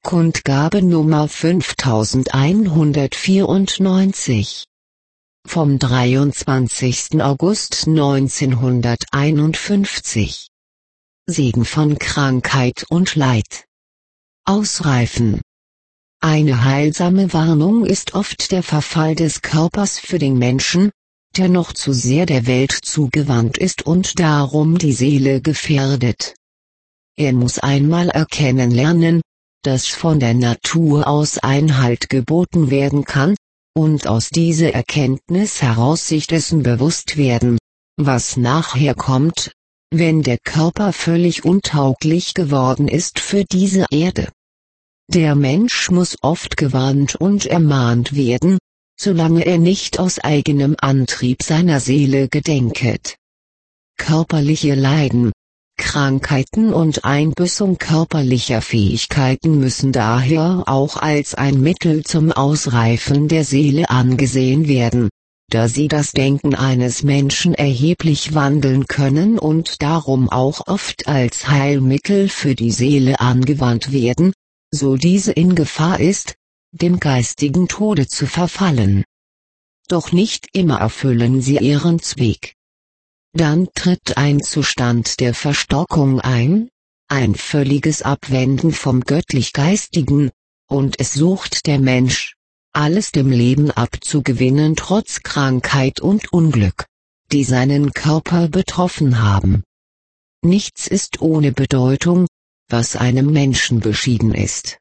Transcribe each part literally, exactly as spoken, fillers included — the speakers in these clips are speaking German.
Kundgabe Nummer fünftausendeinhundertvierundneunzig vom dreiundzwanzigsten August neunzehnhunderteinundfünfzig. Segen von Krankheit und Leid. Ausreifen. Eine heilsame Warnung ist oft der Verfall des Körpers für den Menschen, der noch zu sehr der Welt zugewandt ist und darum die Seele gefährdet. Er muss einmal erkennen lernen, dass von der Natur aus Einhalt geboten werden kann, und aus dieser Erkenntnis heraus sich dessen bewusst werden, was nachher kommt, wenn der Körper völlig untauglich geworden ist für diese Erde. Der Mensch muss oft gewarnt und ermahnt werden, solange er nicht aus eigenem Antrieb seiner Seele gedenket. Körperliche Leiden, Krankheiten und Einbüßung körperlicher Fähigkeiten müssen daher auch als ein Mittel zum Ausreifen der Seele angesehen werden, da sie das Denken eines Menschen erheblich wandeln können und darum auch oft als Heilmittel für die Seele angewandt werden, so diese in Gefahr ist, dem geistigen Tode zu verfallen. Doch nicht immer erfüllen sie ihren Zweck. Dann tritt ein Zustand der Verstockung ein, ein völliges Abwenden vom Göttlich-Geistigen, und es sucht der Mensch, alles dem Leben abzugewinnen trotz Krankheit und Unglück, die seinen Körper betroffen haben. Nichts ist ohne Bedeutung, was einem Menschen beschieden ist.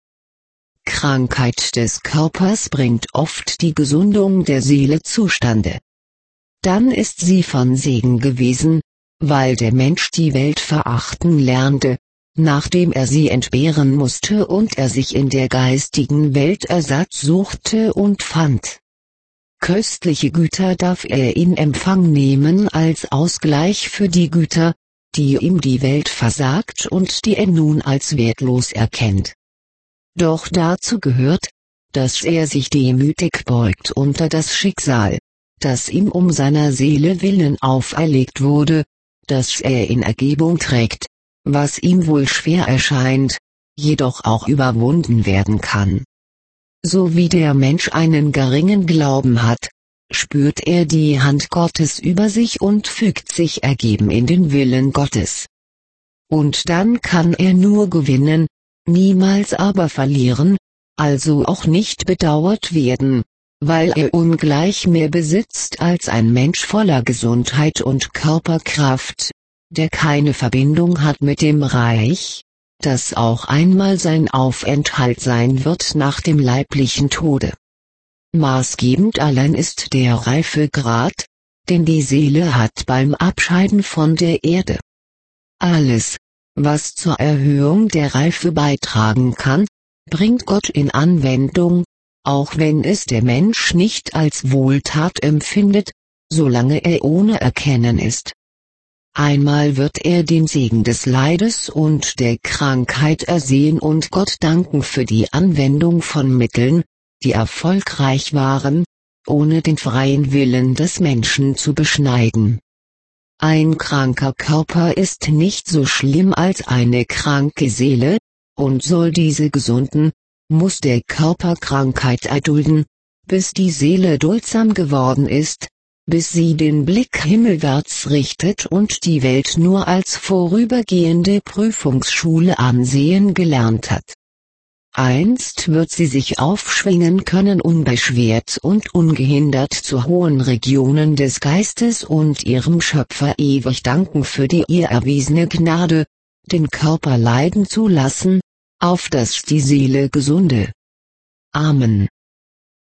Krankheit des Körpers bringt oft die Gesundung der Seele zustande. Dann ist sie von Segen gewesen, weil der Mensch die Welt verachten lernte, nachdem er sie entbehren musste und er sich in der geistigen Welt Ersatz suchte und fand. Köstliche Güter darf er in Empfang nehmen als Ausgleich für die Güter, die ihm die Welt versagt und die er nun als wertlos erkennt. Doch dazu gehört, dass er sich demütig beugt unter das Schicksal, das ihm um seiner Seele willen auferlegt wurde, dass er in Ergebung trägt, was ihm wohl schwer erscheint, jedoch auch überwunden werden kann. So wie der Mensch einen geringen Glauben hat, spürt er die Hand Gottes über sich und fügt sich ergeben in den Willen Gottes. Und dann kann er nur gewinnen, niemals aber verlieren, also auch nicht bedauert werden, weil er ungleich mehr besitzt als ein Mensch voller Gesundheit und Körperkraft, der keine Verbindung hat mit dem Reich, das auch einmal sein Aufenthalt sein wird nach dem leiblichen Tode. Maßgebend allein ist der Reifegrad, den die Seele hat beim Abscheiden von der Erde. Alles, was zur Erhöhung der Reife beitragen kann, bringt Gott in Anwendung, auch wenn es der Mensch nicht als Wohltat empfindet, solange er ohne Erkennen ist. Einmal wird er den Segen des Leides und der Krankheit ersehen und Gott danken für die Anwendung von Mitteln, die erfolgreich waren, ohne den freien Willen des Menschen zu beschneiden. Ein kranker Körper ist nicht so schlimm als eine kranke Seele, und soll diese gesunden, muss der Körper Krankheit erdulden, bis die Seele duldsam geworden ist, bis sie den Blick himmelwärts richtet und die Welt nur als vorübergehende Prüfungsschule ansehen gelernt hat. Einst wird sie sich aufschwingen können unbeschwert und ungehindert zu hohen Regionen des Geistes und ihrem Schöpfer ewig danken für die ihr erwiesene Gnade, den Körper leiden zu lassen, auf dass die Seele gesunde. Amen.